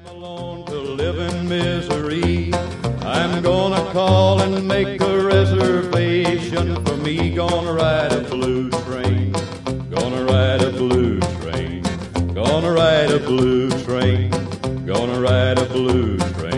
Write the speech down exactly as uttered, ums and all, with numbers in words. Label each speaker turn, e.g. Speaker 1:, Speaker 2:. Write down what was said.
Speaker 1: I'm alone to live in misery. I'm gonna call and make a reservation for me. Gonna ride a blue train. Gonna ride a blue train. Gonna ride a blue train. Gonna ride a blue train.